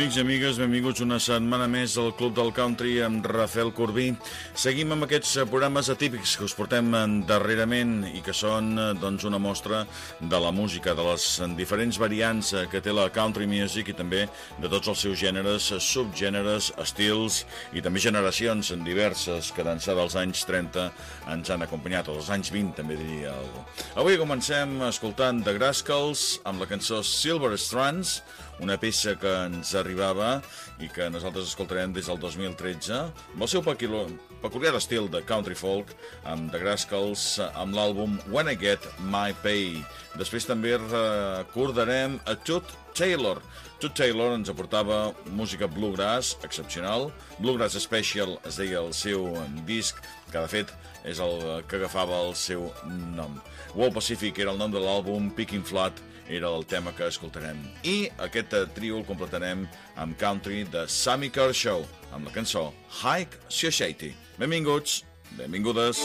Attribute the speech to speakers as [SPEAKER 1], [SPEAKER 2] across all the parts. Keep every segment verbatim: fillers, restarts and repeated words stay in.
[SPEAKER 1] Amics i amigues, benvinguts una setmana més al Club del Country amb Rafael Corbí. Seguim amb aquests programes atípics que us portem darrerament i que són doncs, una mostra de la música, de les diferents variants que té la country music i també de tots els seus gèneres, subgèneres, estils i també generacions diverses que d'ençà dels anys trenta ens han acompanyat, o dels anys vint també diria algú. Avui comencem escoltant The Grascals amb la cançó Silver Strands, una peça que ens arribava i que nosaltres escoltarem des del dos mil tretze amb el seu peculiar estil de country folk, amb The Grascals, amb l'àlbum When I Get My Pay. Després també recordarem a Tut Taylor. Tut Taylor ens aportava música bluegrass excepcional, Bluegrass Special es deia el seu disc, que de fet és el que agafava el seu nom. World Pacific era el nom de l'àlbum, Picking Flat era el tema que escoltarem. I aquest trio el completarem amb country de Sammy Kershaw, amb la cançó High Society. Benvinguts, benvingudes.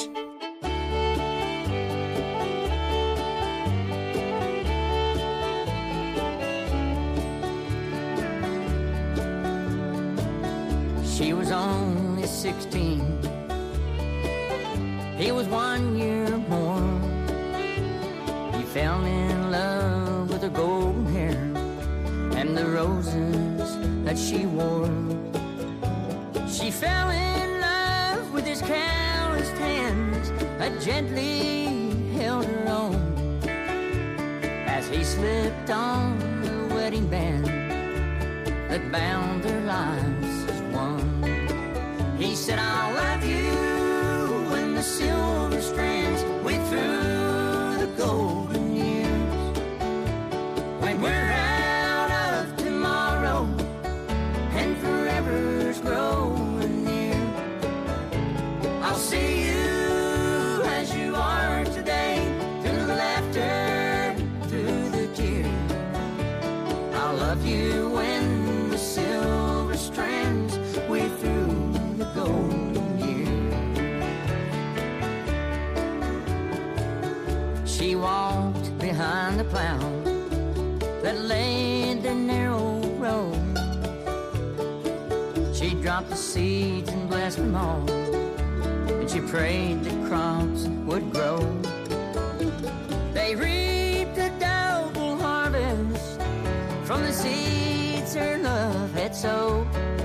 [SPEAKER 2] She was only sixteen. He was one year more. He fell in love with her golden hair and the roses that she wore. She fell in love with his calloused hands that gently held her own as he slipped on the wedding band that bound their lives as one. He said, I'll love you when the silver strands wait through the golden years. When we're out of tomorrow and forever's growing near, I'll see you as you are today, through the laughter, through the tears. I'll love you when the silver strands wait through the golden years. She walked behind the plow that laid the narrow road. She dropped the seeds and blessed them all, and she prayed the crops would grow. They reaped a double harvest from the seeds her love had sowed.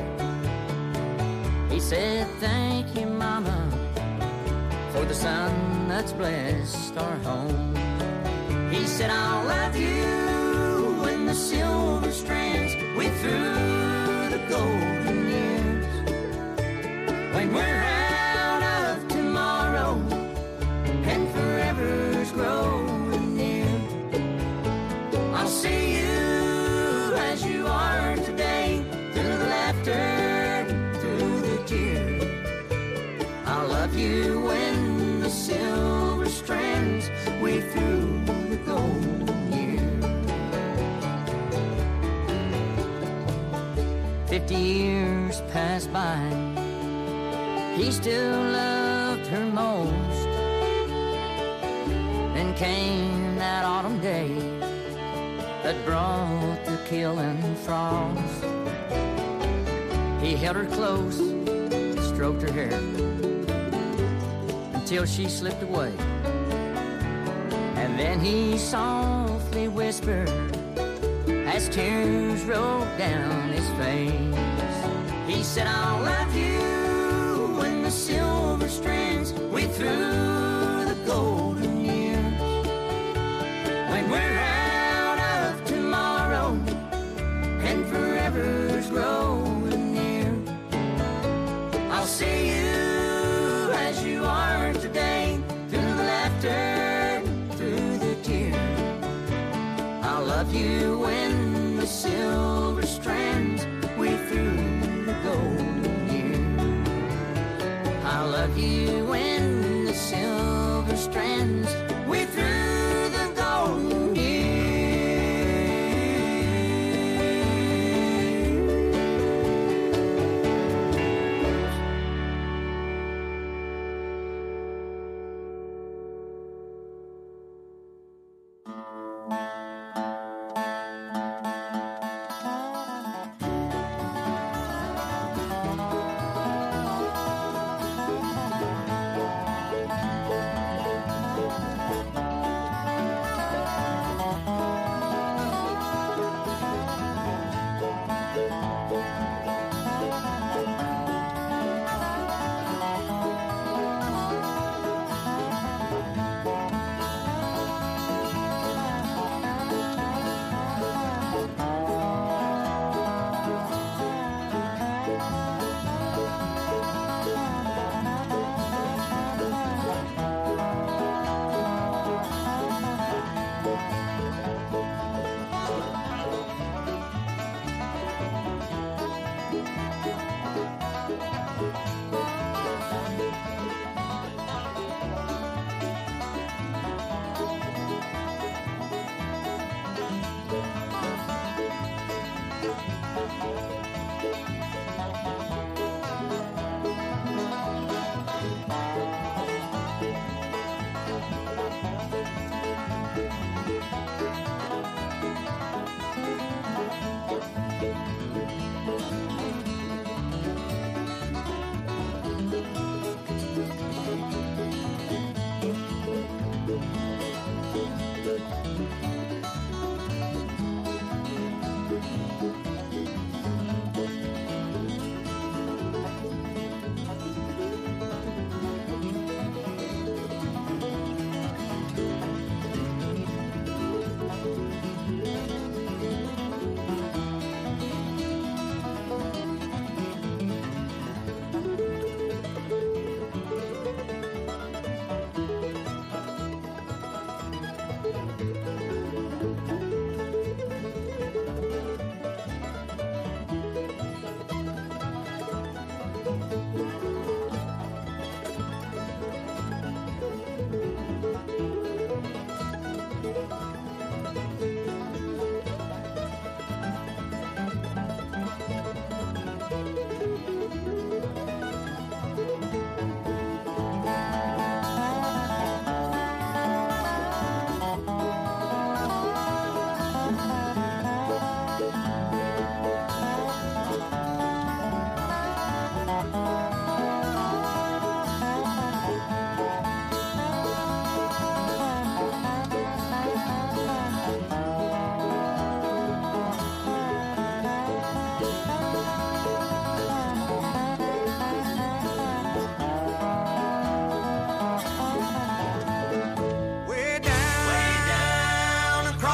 [SPEAKER 2] He said, thank you, Mama, for the sun that's blessed our home. He said, I'll love you when the silver strands wait through the golden years. When we're out of tomorrow and forever's growing near, I'll see you as you are today, through the laughter, through the tears. I'll love you when the silver strands wait through the golden years. Fifty years passed by, he still loved her most. Then came that autumn day that brought the killing frost. He held her close, stroked her hair until she slipped away, and then he softly whispered as tears rolled down his face. He said, I'll love you when the silver strands wait through the golden years. When we're out of tomorrow and forever's growing near, I'll see you as you are today, through the laughter, through the tears. I'll love you when the silver strands wait through the golden years. I'll love you when the silver strands wait through the golden years.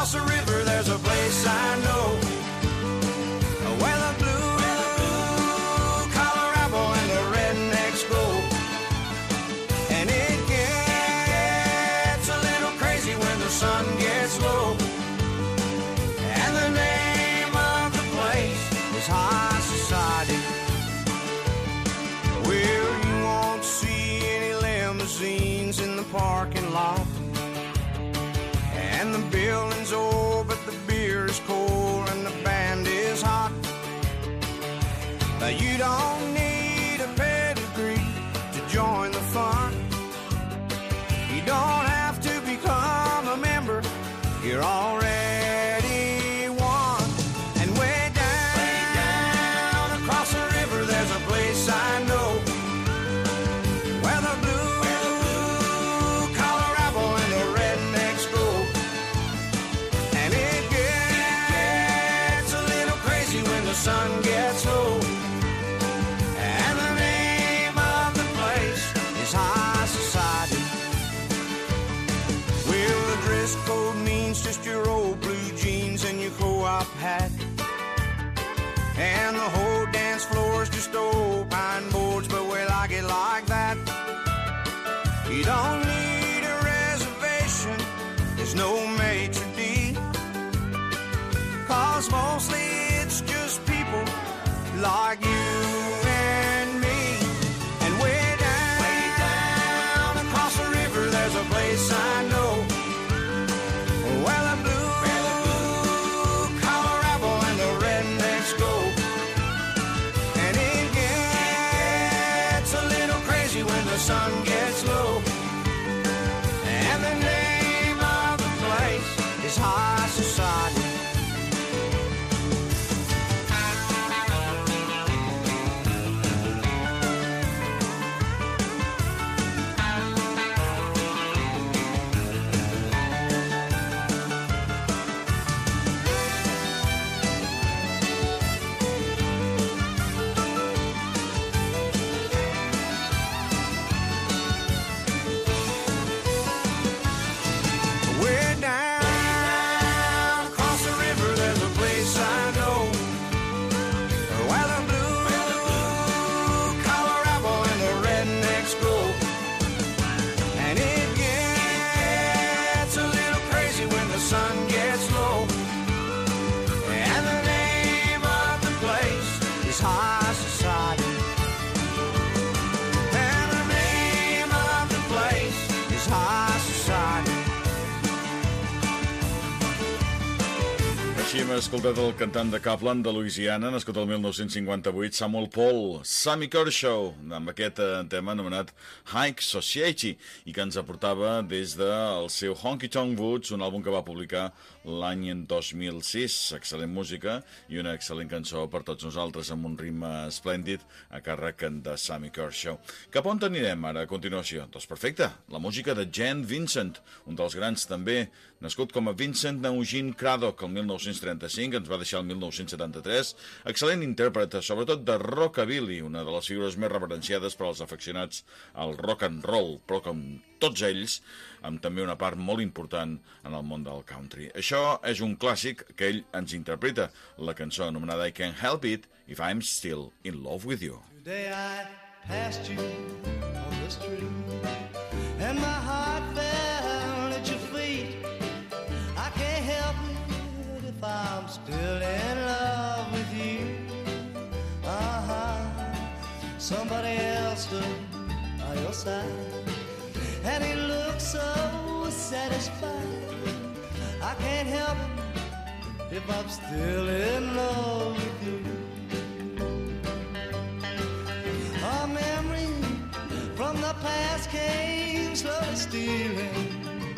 [SPEAKER 3] across the river, there's a place I know where the blue collar apple and the rednecks go. And it gets a little crazy when the sun gets low. And the name of the place is High Society. Well, you won't see any limousines in the parking lot. And the building's old, but the beer is cold and the band is hot. But you don't need a pedigree to join the fun. You don't have to become a member, you're already one. And way down, way down across the river, there's a place I know where the blue collar apple and the rednecks go. And it gets a little crazy when the sun gets low. And the name of the place is High Society. Well, the dress code means just your old blue jeans and your co-op hat. And the whole dance floor's just old pine boards, but we like it like that. You don't need a reservation, there's no maitre d', 'cause mostly it's just people like you and me. And way down, way down across the river, there's a place I know where the blue collar apple and the rednecks go. And it gets a little crazy when the sun gets low. And the name of the place is High Society. Way down across the river, there's a place I know where the blue collar apple and the rednecks go. And it gets a little crazy when the sun gets low. And the name of the place is High Society. And the name of the place is High Society.
[SPEAKER 1] Així hem escoltat el cantant de Kaplan de Louisiana, nascut el mil nou-cents cinquanta-vuit, Samuel Paul, Sammy Kershaw, amb aquest eh, tema anomenat High Society, i que ens aportava des del seu Honky Tonk Woods, un àlbum que va publicar l'any dos mil sis. Excel·lent música i una excel·lent cançó per tots nosaltres, amb un ritme esplèndid a càrrec de Sammy Kershaw. Cap on anirem ara a continuació? Doncs perfecte, la música de Gene Vincent, un dels grans també, nascut com a Vincent Eugene Craddock el mil nou-cents trenta-cinc, ens va deixar el mil nou-cents setanta-tres, excel·lent intèrpret, sobretot de rockabilly, una de les figures més reverenciades per als afeccionats al rock and roll, però com tots ells, amb també una part molt important en el món del country. Això és un clàssic que ell ens interpreta, la cançó anomenada I Can't Help It If I'm Still in Love With You.
[SPEAKER 3] Today I passed you on the street and my heart fell at your feet. I can't help it if I'm still in love with you. Uh-huh. Somebody else stood by your side and he looked so satisfied. I can't help it if I'm still in love with you. A memory from the past came slowly stealing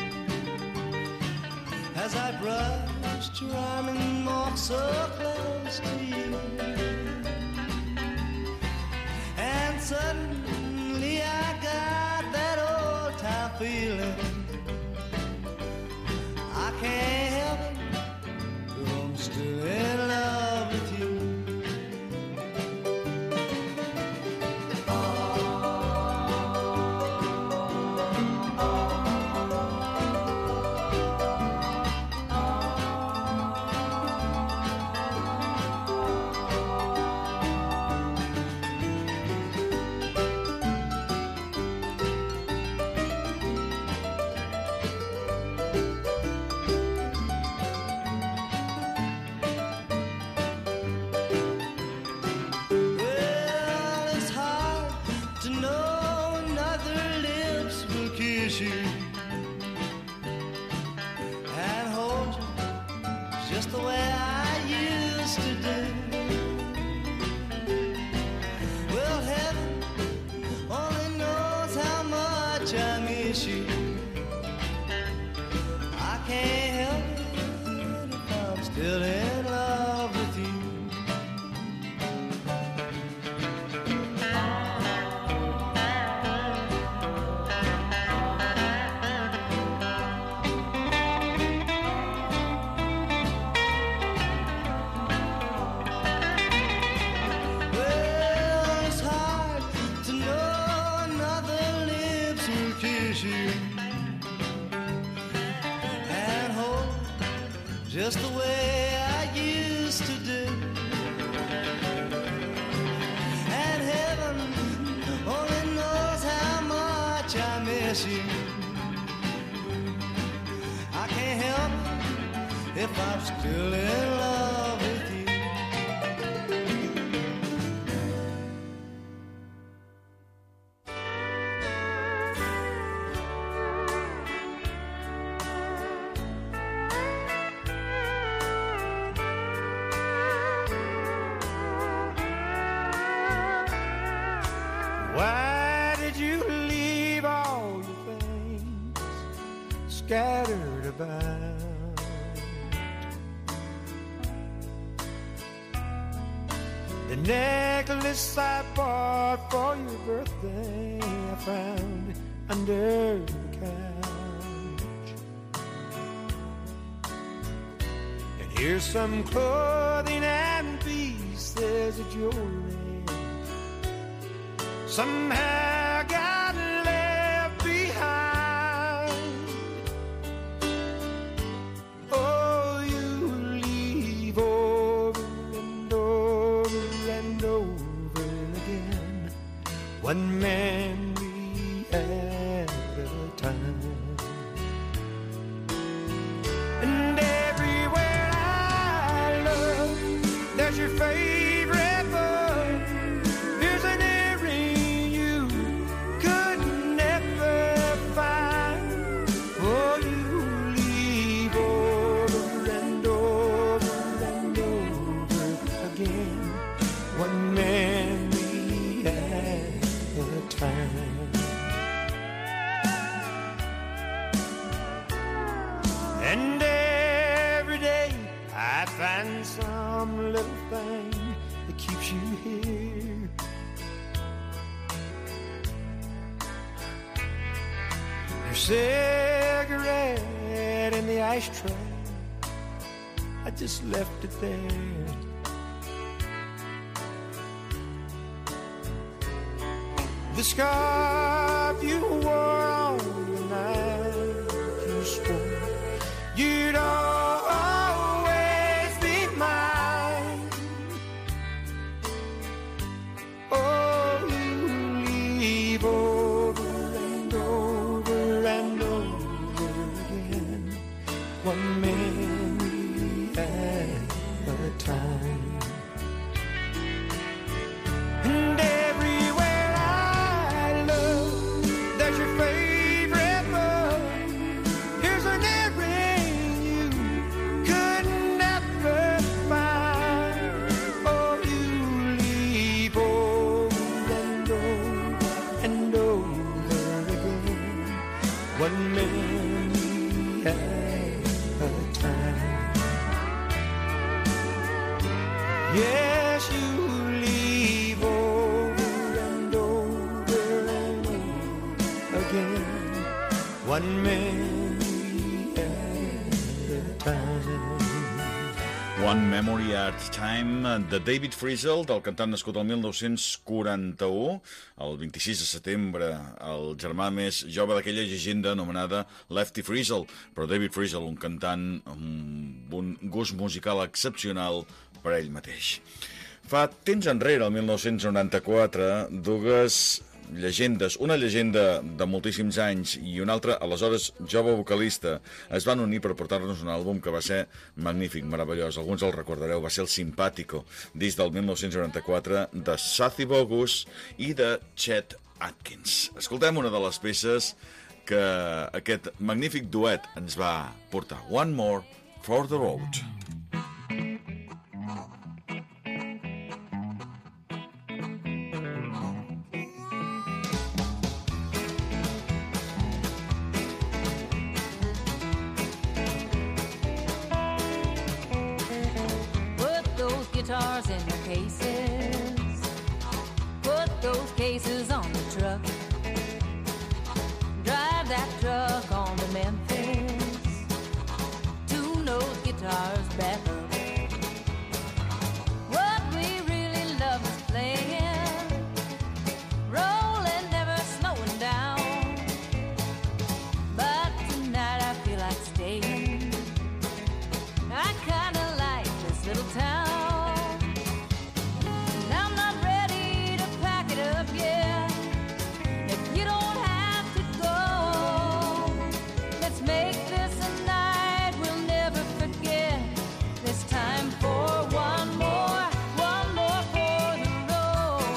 [SPEAKER 3] as I brushed your arm and walked so close to you. And suddenly I got that old time feeling. I can't help it, but I'm still in love with you.
[SPEAKER 4] just the way I used to do. Well, heaven only knows how much I miss you. I can't help it if I'm still in love with you. Just the way I used to do. And heaven only knows how much I miss you. I can't help it if I'm still in love with you. Why did you leave all your things scattered about? The necklace I bought for your birthday I found under the couch. And here's some clothing and pieces of jewelry somehow got left behind. Oh, you leave over and over and over again, one memory at a time. And everywhere I look, there's your favorite book. Here's an and every day I find some little thing that keeps you here. Your cigarette in the ashtray, I just left it there. The scarf you wore on the night you swore you'd always be mine. Oh, you leave over and over and over again, one memory at a time. And everywhere I look, there's your favorite book. Here's an earring you could never find. Oh, you leave over and over and over again, one memory at a time. Yes, you leave over and over and over again, one memory at a time.
[SPEAKER 1] One Memory at a Time, de David Frizzell, del cantant nascut el mil nou-cents quaranta-u, el vint-i-sis de setembre, el germà més jove d'aquella llegenda anomenada Lefty Frizzell, però David Frizzell, un cantant amb un gust musical excepcional per ell mateix. Fa temps enrere, el mil nou-cents noranta-quatre, dues llegendes, una llegenda de moltíssims anys i una altra, aleshores jove vocalista, es van unir per portar-nos un àlbum que va ser magnífic, meravellós. Alguns el recordareu, va ser el Simpático, disc del mil nou-cents noranta-quatre, de Sathi Bogus i de Chet Atkins. Escoltem una de les peces que aquest magnífic duet ens va portar. One More for the Road.
[SPEAKER 2] guitars in their cases. Put those cases on the truck. Drive that truck on to Memphis. Tune those guitars back up. What we really love is playing, rolling, never slowing down. But tonight I feel like staying. I kinda like this little town. And I'm not ready to pack it up yet. If you don't have to go, let's make this a night we'll never forget. This time for one more, one more for the road.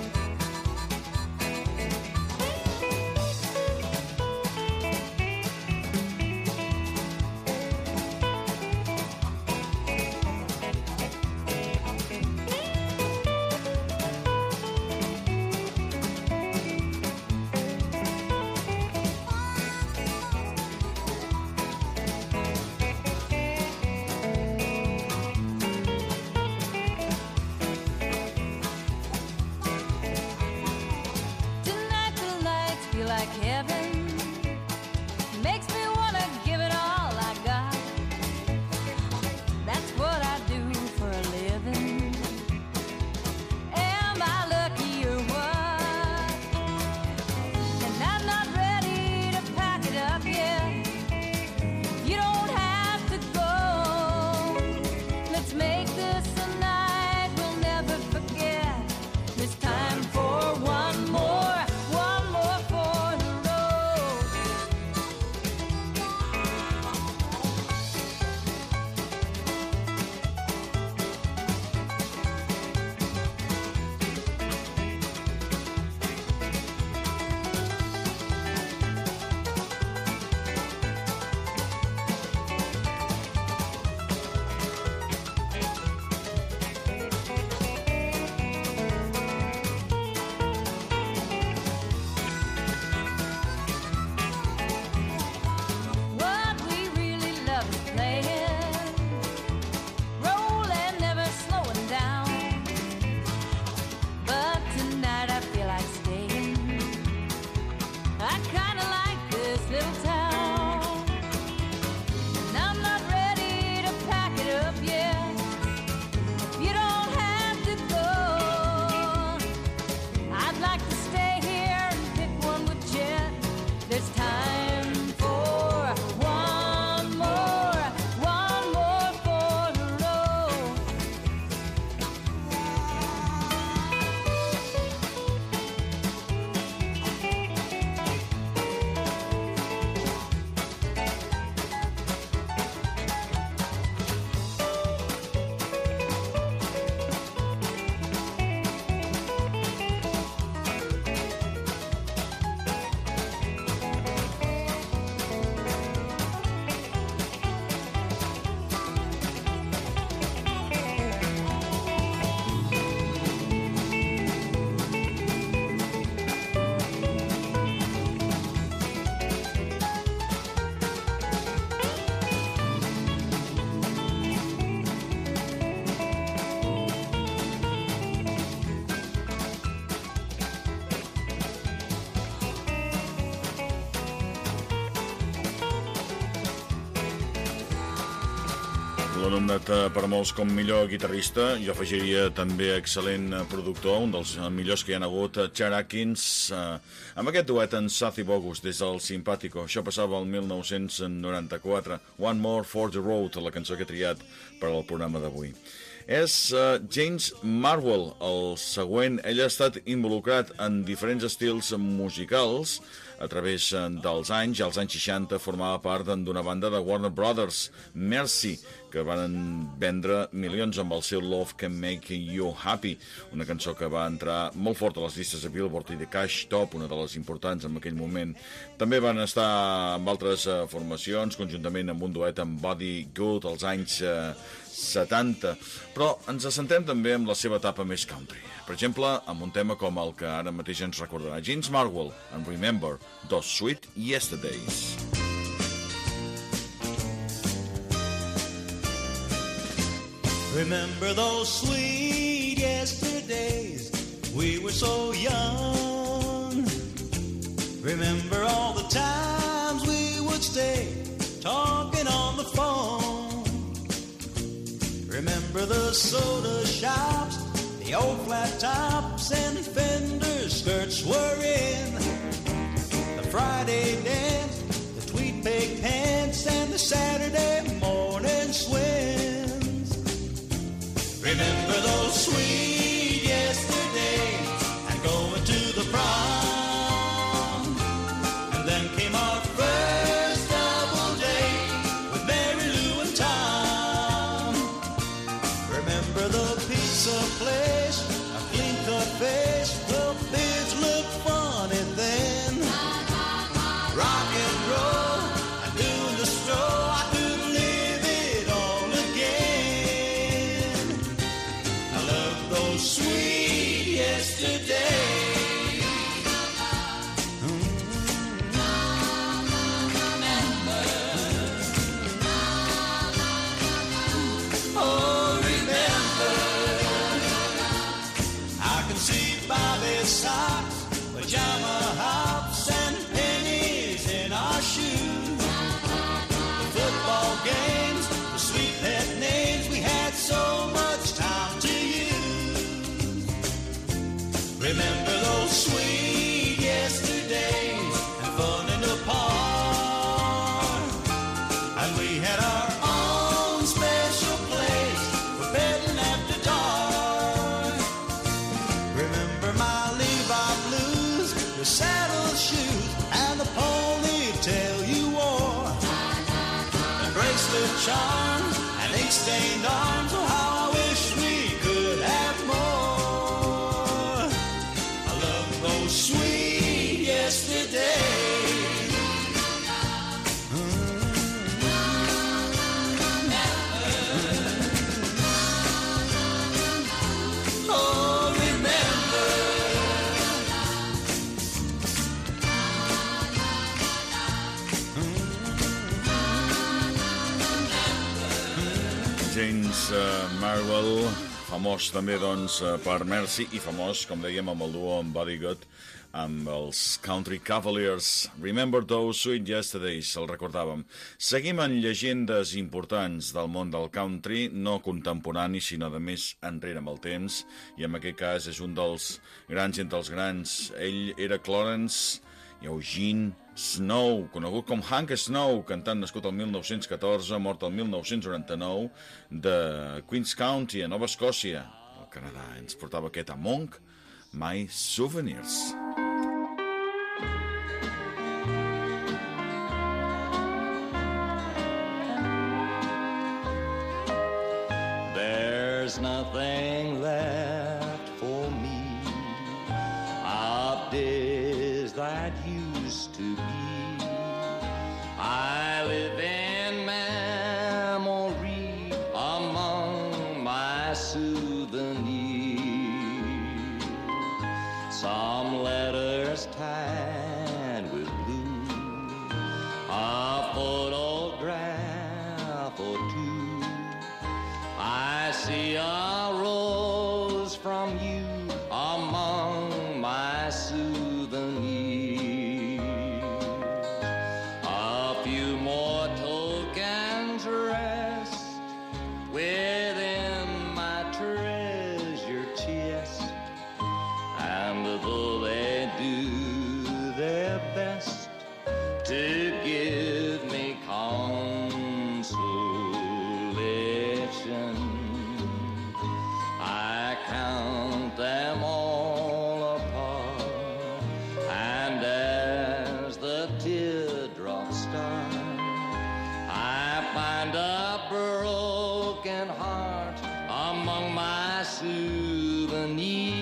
[SPEAKER 2] Tonight the lights feel like heaven. Makes me wanna give it all I got. That's what I do for a living. Am I lucky or what? And I'm not ready to pack it up yet. You don't have to go. Let's make this a night we'll never forget. This time for one more, one more for the road. What we really love is playing, rolling, never slowing down. But tonight I feel like staying. I kinda like this little town. And I'm not ready to pack it up yet. You don't have to go. I'd like to stay here and pick one with Jet. There's time for one more, one more for the road.
[SPEAKER 1] L'anomenat eh, per molts com millor guitarrista, jo afegiria també excel·lent eh, productor, un dels eh, millors que hi ha hagut, eh, Chet Atkins, eh, amb aquest duet en Sathi Bogus des del Simpàtico. Això passava el mil nou-cents noranta-quatre. One More for the Road, la cançó que he triat per al programa d'avui. És uh, James Marwell, el següent. Ell ha estat involucrat en diferents estils musicals a través dels anys. Als anys seixanta formava part d'una banda de Warner Brothers, Mercy, que van vendre milions amb el seu Love Can Make You Happy, una cançó que va entrar molt fort a les llistes de Billboard i de Cash Top, una de les importants en aquell moment. També van estar amb altres uh, formacions, conjuntament amb un duet amb Body Good als anys uh, setanta, però ens assentem també amb la seva etapa més country. Per exemple, amb un tema com el que ara mateix ens recordarà James Marwell en Remember, Those Sweet Yesterdays.
[SPEAKER 5] Remember those sweet yesterdays, we were so young. Remember all the times we would stay talking on the phone. Remember the soda shops, the old flat tops and fender skirts were in. The Friday dance, the tweed pig pants and the Saturday morning swims. Remember those sweet yesterdays and going to the prom. And then came our first double date with Mary Lou and Tom. Remember the pizza place, a clean cut face, well, beards looked funny then. Rock and roll and doing the stroll, I could live it all again. I love those sweet yesterdays. Oh, remember, I can see Bobby's socks, pajama hops, and pennies in our shoes. The football games, the sweet pet names, we had so much time to use. Remember those sweet yesterdays and fun in the park. And we had our own special place for bedding after dark. Remember my Levi blues, your saddle shoes, and the ponytail you wore. The bracelet charm and ink-stained arms, oh how I wish we could have more. I love those sweet yesterdays. Oh, remember.
[SPEAKER 1] James uh, Marwell, famós també doncs uh, per Mercy i famós, com dèiem, amb el duo amb Buddy Good, amb els Country Cavaliers. Remember those sweet yesterdays, el recordàvem. Seguim en llegendes importants del món del country, no contemporani, sinó de més enrere amb el temps, i en aquest cas és un dels grans entre els grans. Ell era Clarence Eugene Snow, conegut com Hank Snow, cantant nascut el mil nou-cents catorze, mort el mil nou-cents noranta-nou, de Queens County, a Nova Escòcia, al Canadà. Ens portava aquest Among My Souvenirs.
[SPEAKER 5] There's nothing left for me of days that used to be. I live in memory among my souvenirs. Some letters tied with blue, a photograph or two. I see a rose from you among my souvenirs. A few more tokens rest within my treasure chest, and though they do their best to give me consolation, I count them all apart, and as the teardrops start, I find a broken heart among my souvenirs.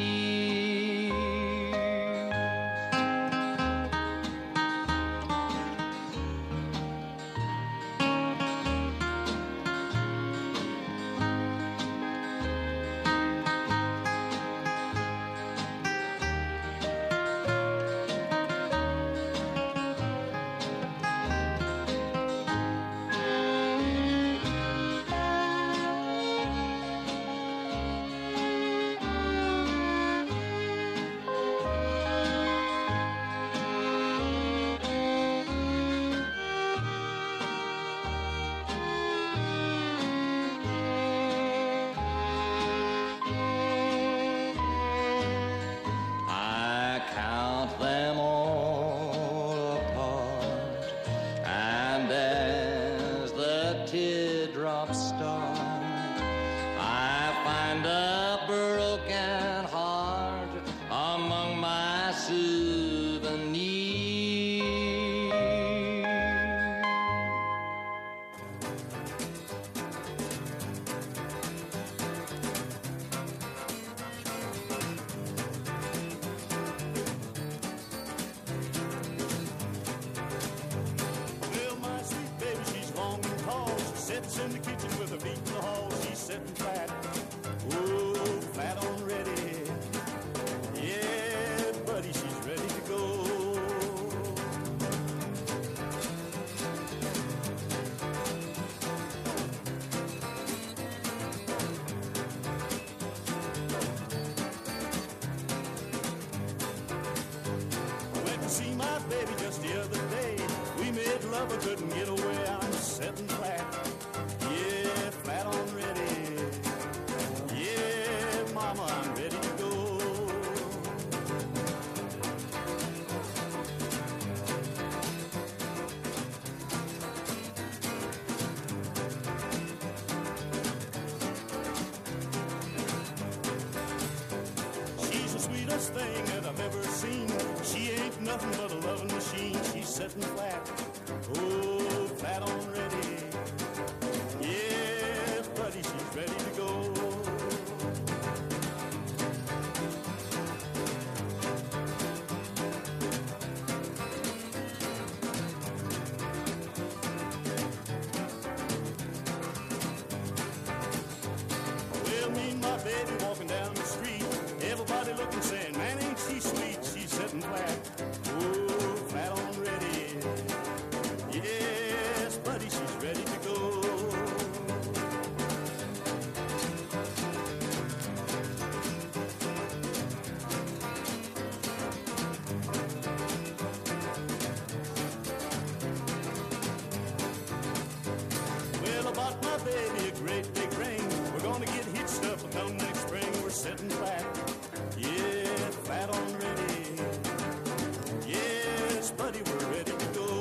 [SPEAKER 6] teardrop start. I find a broken heart among my souvenirs.
[SPEAKER 5] Well, my sweet baby, she's long and tall. She sits in the kitchen with her feet in the hall. She's sitting flat, oh, flat on ready. Yeah, buddy, she's ready to go. Went to see my baby just the other day. We made love, I couldn't get away. I'm sitting flat, yeah, flat on ready. Yeah, mama, I'm ready to go. She's the sweetest thing that I've ever seen. She ain't nothing but a loving machine. She's sitting flat, oh, flat on ready. Yeah, buddy, she's ready to go. Well, me and my baby walking down the street. Everybody looking, saying, man, ain't she sweet? She's sitting flat, oh, flat on ready. Yes, buddy, she's ready to go. Well, I bought my baby a great big ring. We're gonna get hitched up and come next spring. We're sitting flat, yeah, flat on ready. Yes, buddy, we're ready to go.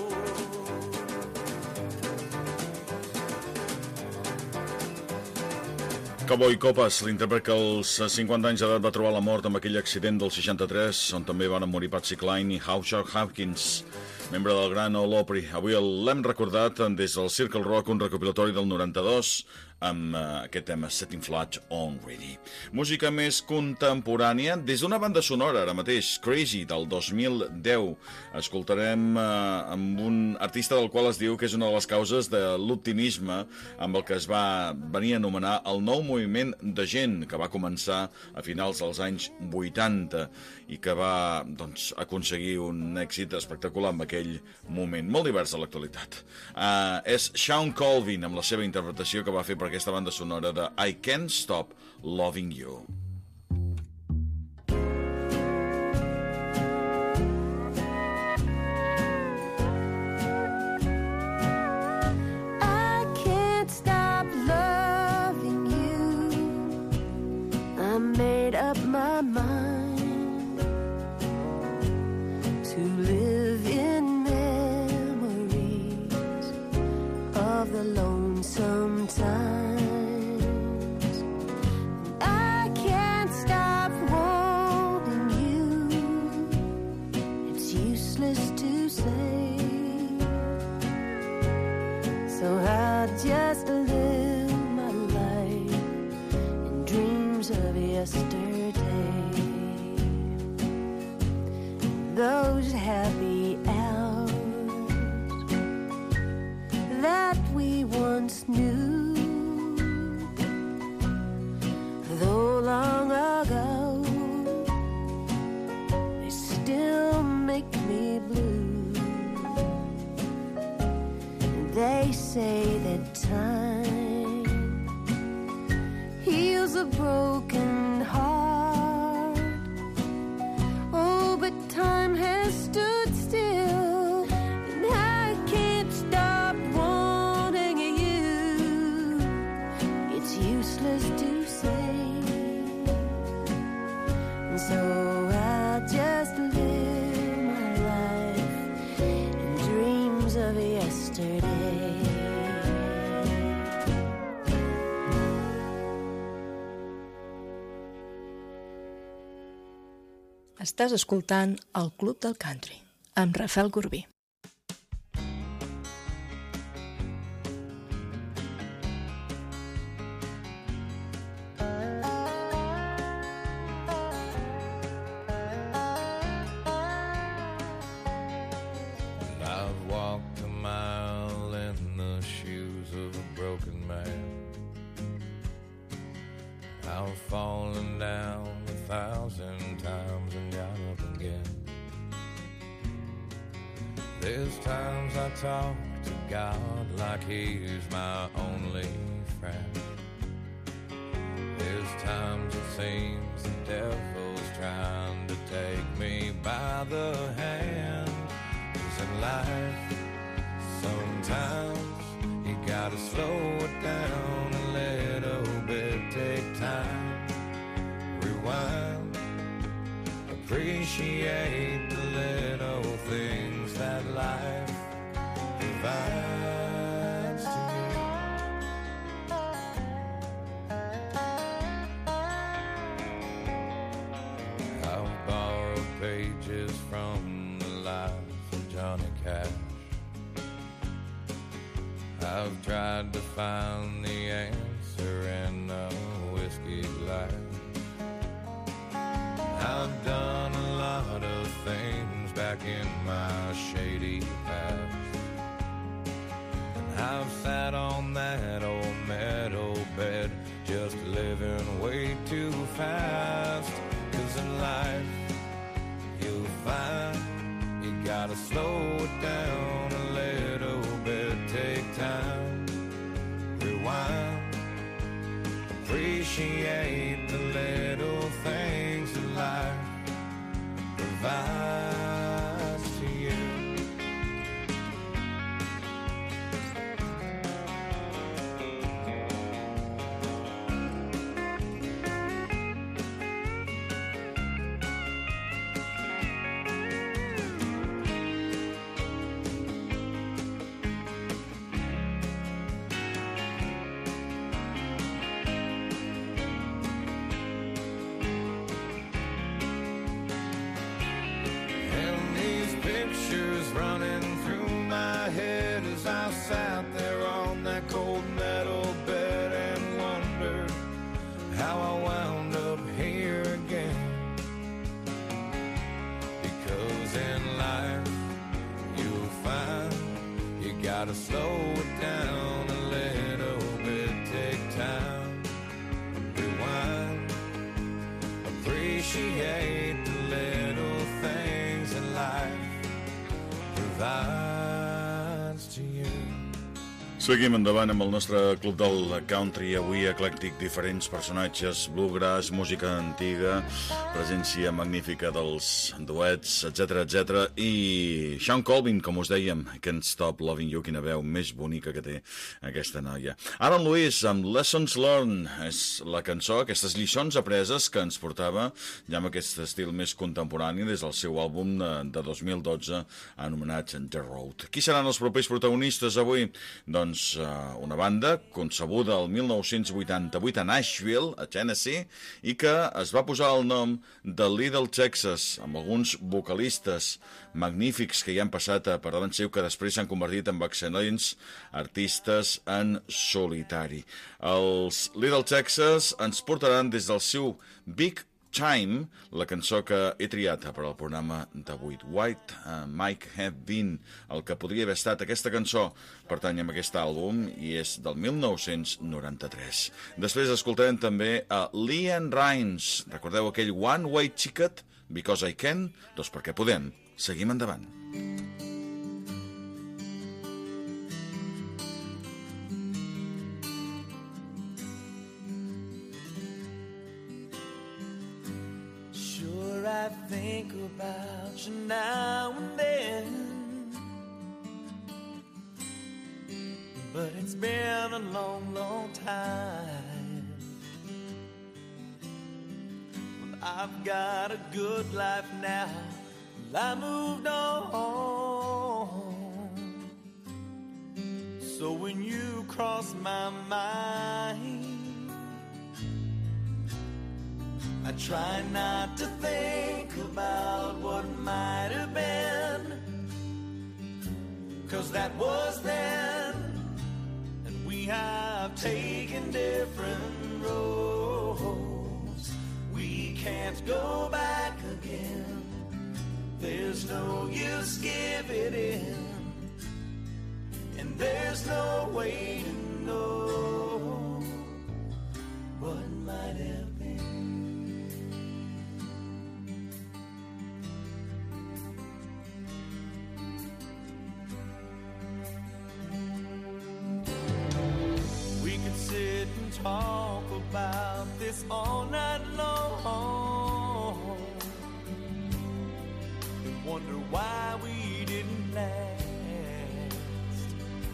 [SPEAKER 1] Cowboy Copas, l'intèrpret que als cinquanta anys d'edat va trobar la mort amb aquell accident del seixanta-tres, on també van morir Patsy Cline i Howard Hawkins, membre del gran All Opry. Avui l'hem recordat des del Circle Rock, un recopilatori del noranta-dos, amb uh, aquest tema Setting Flat on Ready. Música més contemporània des d'una banda sonora, ara mateix, Crazy, del dos mil deu. Escoltarem uh, amb un artista del qual es diu que és una de les causes de l'optimisme amb el que es va venir a anomenar el nou moviment de gent, que va començar a finals dels anys vuitanta i que va, doncs, aconseguir un èxit espectacular en aquell moment, molt divers a l'actualitat. Uh, és Shawn Colvin amb la seva interpretació que va fer per aquesta banda sonora de I Can't Stop Loving You.
[SPEAKER 7] I can't stop loving you. I made up my mind to live in memories of the lonesome times. I can't stop wanting you. It's useless to say, so I'll just live my life in dreams of yesterday. Those happy hours that we once knew, though long ago, they still make me blue. They say that time heals a broken heart. Oh, but time has stood still, and I can't stop wanting you. It's useless to say, and so I'll just live my life in dreams of yesterday.
[SPEAKER 8] Estàs escoltant el Club del Country, amb Rafael Corbí.
[SPEAKER 9] I've fallen down a thousand times and got up again. There's times I talk to God like He's my only friend. There's times it seems the devil's trying to take me by the hand. 'Cause in life, sometimes you gotta slow it down a little bit, take time, rewind, appreciate the little things that life provides to you. I've borrowed pages from the life of Johnny Cash. I've tried to find the answer in a whiskey glass. I've done a lot of things back in my shady past, and I've sat on that old metal bed just living way too fast. 'Cause in life you'll find you gotta slow it down a little bit, take time, rewind, appreciate the little things that life provides to you. Running through my head as I sat there on that cold metal bed and wondered how I wound up here again. Because in life you'll find you gotta slow it down a little bit, take time, rewind, appreciate the little things in life provides to you.
[SPEAKER 1] Seguim endavant amb el nostre Club del Country, avui eclèctic, diferents personatges, bluegrass, música antiga, presència magnífica dels duets, etc etcètera. I Shawn Colvin, com us dèiem, Can't Stop Loving You, quina veu més bonica que té aquesta noia. Aaron Lewis, amb Lessons Learned, és la cançó, aquestes lliçons apreses que ens portava ja amb aquest estil més contemporani des del seu àlbum de, de dos mil dotze anomenat The Road. Qui seran els propers protagonistes avui? Doncs una banda concebuda el mil nou-cents vuitanta-vuit a Nashville, a Tennessee, i que es va posar el nom de Little Texas, amb alguns vocalistes magnífics que hi han passat per davant seu, que després s'han convertit en excel·lents artistes en solitari. Els Little Texas ens portaran des del seu Big Time, la cançó que he triat per al programa d'avui, White uh, Might Have Been, el que podria haver estat. Aquesta cançó pertany a aquest àlbum i és del mil nou-cents noranta-tres. Després escoltarem també a LeAnn Rimes. Recordeu aquell One Way Ticket, Because I Can? Doncs perquè podem. Seguim endavant.
[SPEAKER 5] I think about you now and then, but it's been a long, long time. Well, I've got a good life now, well, I moved on. So when you cross my mind, I try not to think about what might have been, 'cause that was then, and we have taken different roads. We can't go back again. There's no use giving in, and there's no way to know what might have been. We could sit and talk about this all night long, and wonder why we didn't last.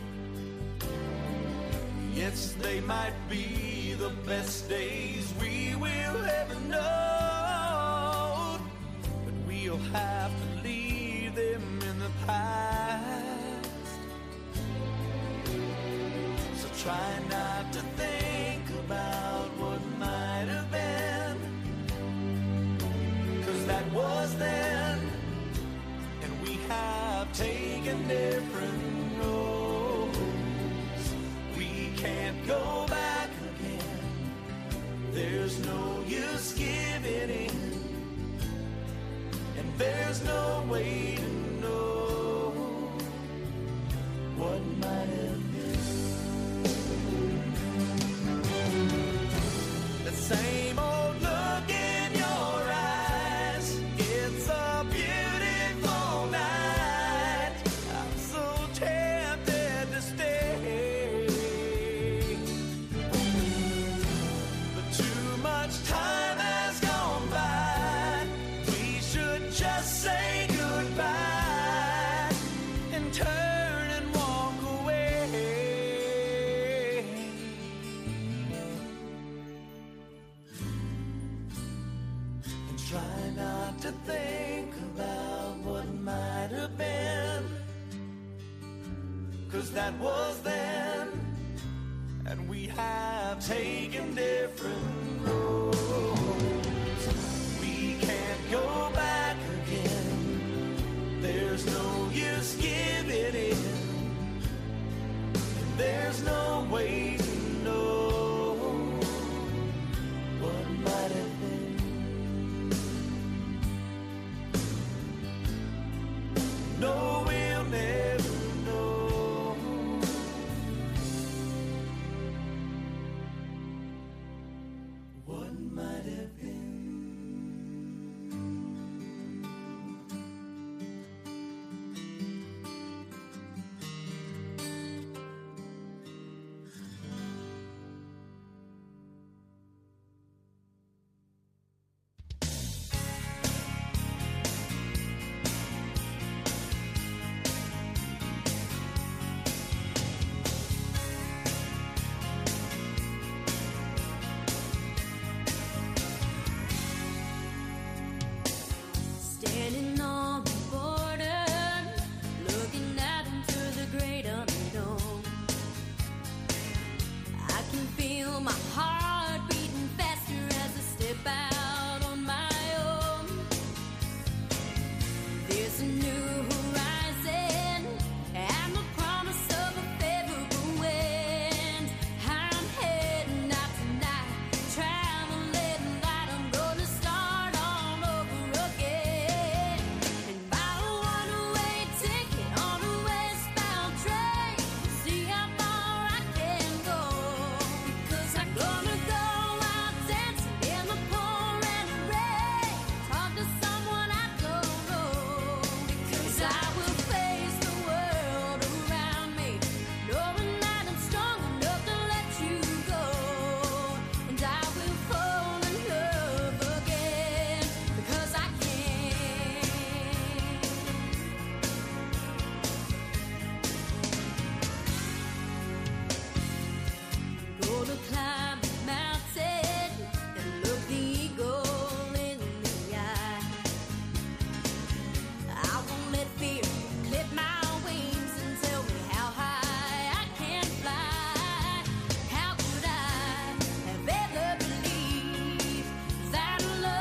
[SPEAKER 5] Yes, they might be the best days we will ever know, but we'll have to leave them in the past. So try not to think about what might have been, 'cause that was then, and we have taken different roads. We can't go back again. There's no use giving in, and there's no way to know what might have been. The same old look in your eyes. It's a beautiful night. I'm so tempted to stay, but too much time has gone by. We should just say goodbye and turn and walk away. And try not to think about what might have been, 'cause that was then, and we have taken different roads. We can't go back again. There's no use giving in, and there's no way to know what might have been. No, we'll never know what might have been.
[SPEAKER 10] Standing on the border, looking out into the great unknown. I can feel my heart beating faster as I step out on my own. There's a new horizon and the promise of a favorable wind. I'm heading out tonight, traveling light. I'm gonna start all over again. And buy a one-way ticket on a westbound train, see how far I can go. Because I'm gonna go out dancing in the pouring rain, talk to someone I don't know. Because I will face the world around me, knowing that I'm strong enough to let you go. And I will fall in love again, because I can. Gonna climb the mountain and look the eagle in the eye. I won't let fear clip my wings and tell me how high I can fly. How could I have ever believed that love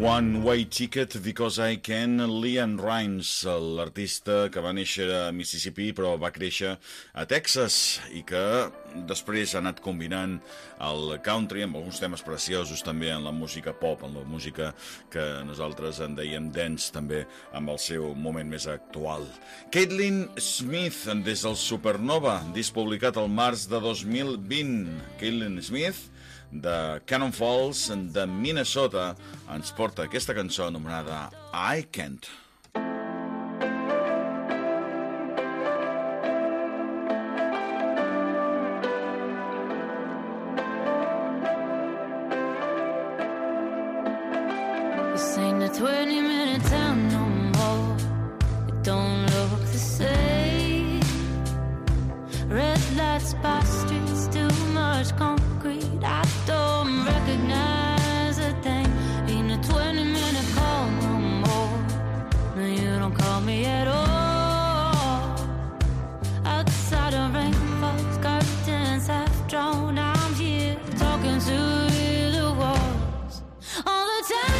[SPEAKER 1] One Way Ticket Because I Can, LeAnn Rimes, l'artista que va néixer a Mississippi però va créixer a Texas i que després ha anat combinant el country amb alguns temes preciosos també en la música pop, en la música que nosaltres en dèiem dance també amb el seu moment més actual. Caitlin Smith, des del Supernova, disc publicat al març de dos mil vint. Caitlin Smith, de Cannon Falls, de Minnesota, ens porta aquesta cançó anomenada I Can't.
[SPEAKER 10] This ain't a twenty-minute town no more. It don't look the same. Red lights by streets, too much concrete. I don't recognize a thing. Ain't a twenty-minute call no more. No, you don't call me at all. Outside of rain falls, curtains half drawn. I'm here talking to the walls all the time.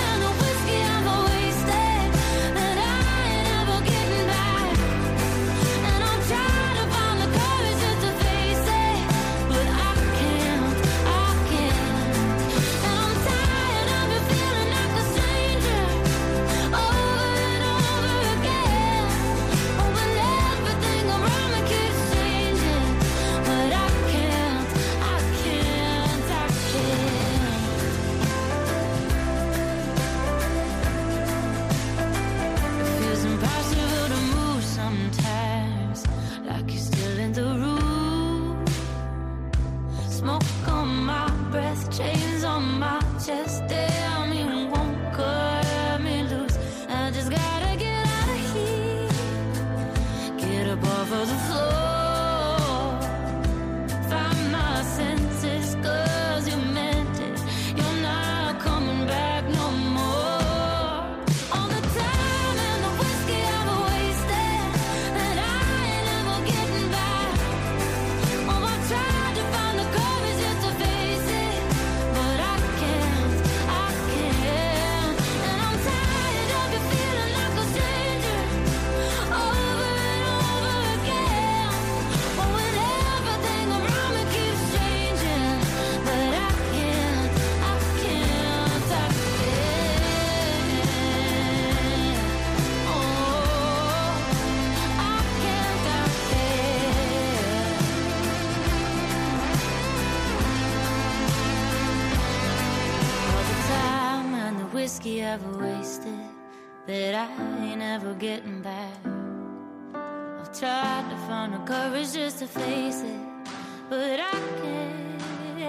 [SPEAKER 10] Whiskey I've wasted that I ain't ever getting back. I've tried to find the courage just to face it, but I can't.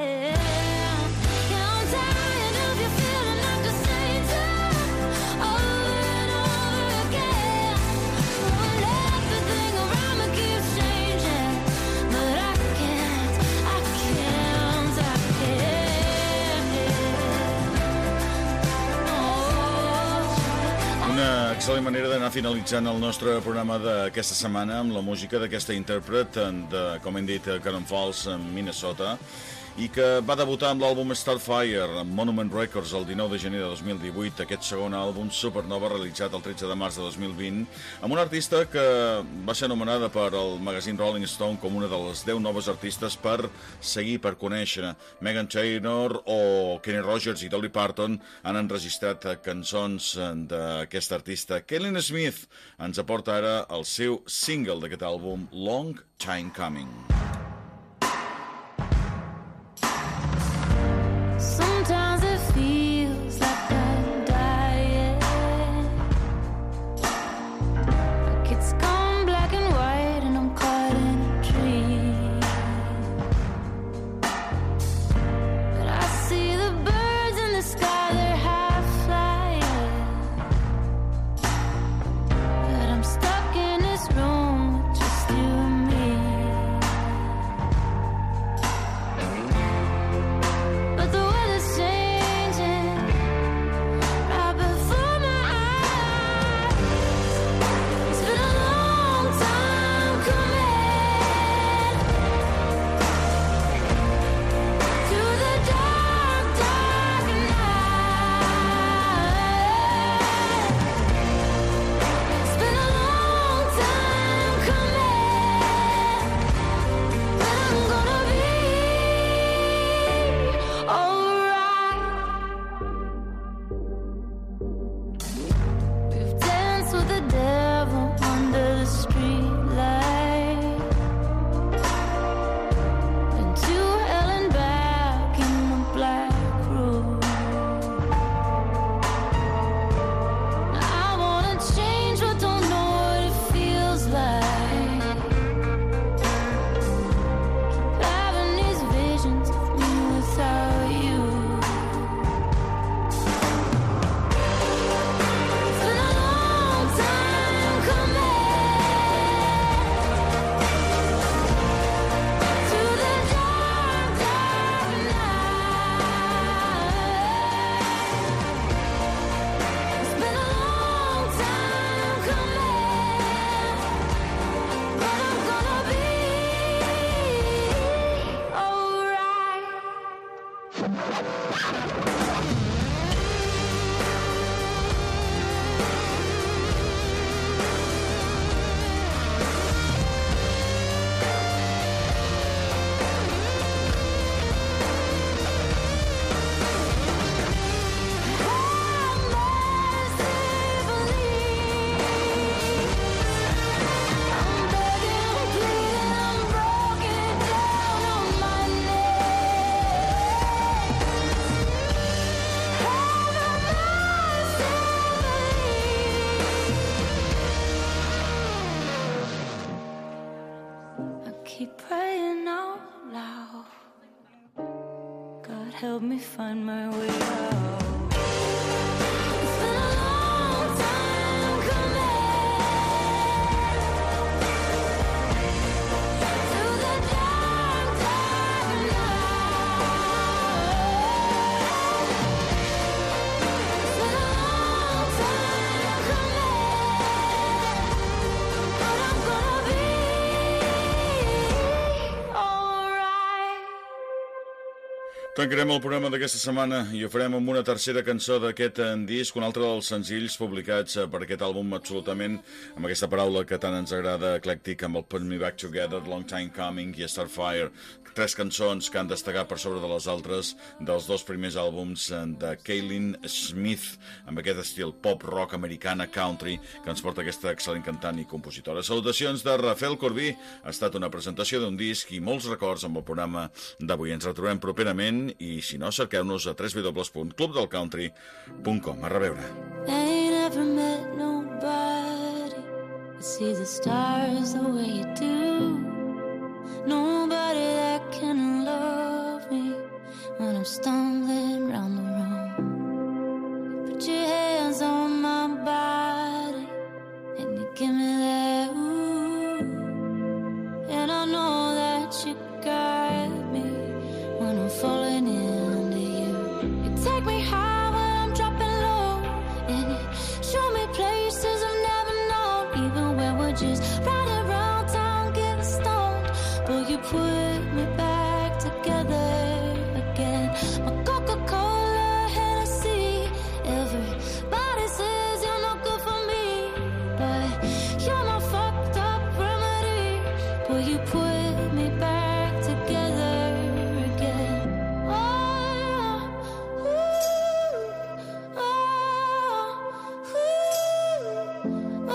[SPEAKER 10] Yeah, I'm tired of you feeling like a stranger over and over again. When everything around me keeps changing, but I can't, I can't, I can't.
[SPEAKER 1] Una excel·lent manera d'anar finalitzant el nostre programa d'aquesta setmana amb la música d'aquesta intèrpret de, com hem dit, Cannon Falls, Minnesota, i que va debutar amb l'àlbum Starfire amb Monument Records el dinou de gener de dos mil divuit, aquest segon àlbum Supernova realitzat el tretze de març de dos mil vint, amb una artista que va ser anomenada per el magazín Rolling Stone com una de les deu noves artistes per seguir, per conèixer. Meghan Trainor o Kenny Rogers i Dolly Parton han enregistrat cançons d'aquesta artista. Caitlin Smith ens aporta ara el seu single d'aquest àlbum, Long Time Coming.
[SPEAKER 10] Sometimes it feels like I'm dying, like it's gone black and white and I'm caught in a dream. But I see the birds in the sky, they're half flying, but I'm stuck in this room with just you and me.
[SPEAKER 7] keep praying out loud. God help me find my way out. It's been a long time coming. Through the dark, dark night. It's been a long time coming. But I'm gonna be alright.
[SPEAKER 1] Tancarem el programa d'aquesta setmana i ho farem amb una tercera cançó d'aquest disc, un altre dels senzills publicats per aquest àlbum absolutament amb aquesta paraula que tant ens agrada, eclèctic, amb el Put Me Back Together, Long Time Coming i Starfire. Tres cançons que han destacat per sobre de les altres dels dos primers àlbums de Kaylin Smith, amb aquest estil pop-rock americana country que ens porta aquesta excel·lent cantant i compositora. Salutacions de Rafael Corbí. Ha estat una presentació d'un disc i molts records amb el programa d'avui. Ens retrobem properament i, si no, cerqueu-nos a w w w punt club del country punt com. A reveure.
[SPEAKER 7] I ain't ever met nobody that sees the stars the way you do. Nobody that can love me when I'm stumbling round the room. Put your hands on my body and you give me that ooh. And I know that you guide me when I'm falling into you. You take me high when I'm dropping low, and you show me places I've never known. Even when we're just riding around town getting stoned, but you put me back together again. My Coca-Cola, Hennessy, everybody says you're not good for me, but you're my fucked up remedy. But you put me back together again. Oh, ooh, oh, ooh,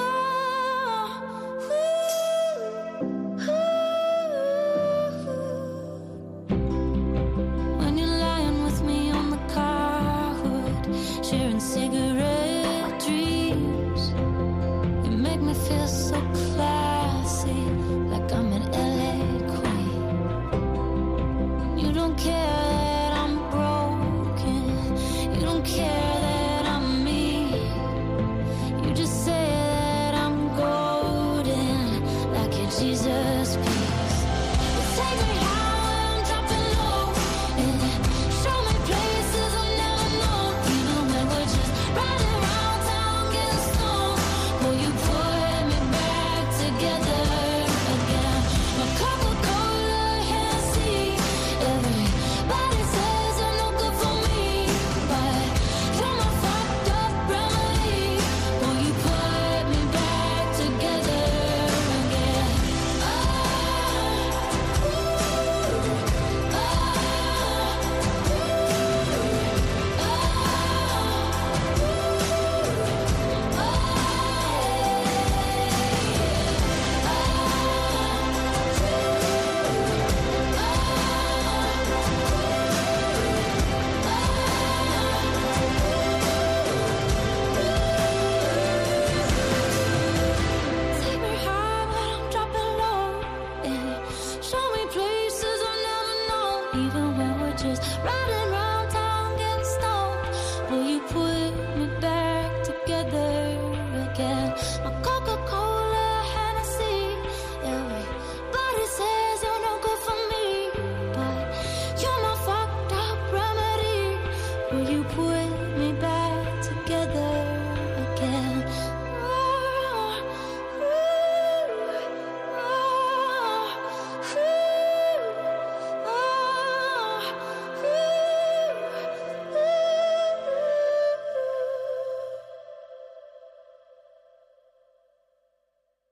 [SPEAKER 7] oh, ooh. When you're lying with me on the car hood, sharing cigarette dreams, you make me feel so classy, like I'm an L A queen. You don't care that I'm broken, you don't care that I'm mean. You just say that I'm golden, like you're Jesus piece. You take me high when I'm dropping low, and show me places I've never known. Even when we're just riding around town getting stoned, will you put me back together again? My Coca-Cola, Hennessy, everybody says you're no good for me, but you're my fucked up remedy. Will you put me back together again? Ah, ooh, take me high when I'm dropping low, and show me places I've never known. Even when we're just riding around town getting stoned, will you put me back together again? My Coca-Cola, Hennessy, everybody says you're no good for me, but you're my fucked up remedy. Will you put me back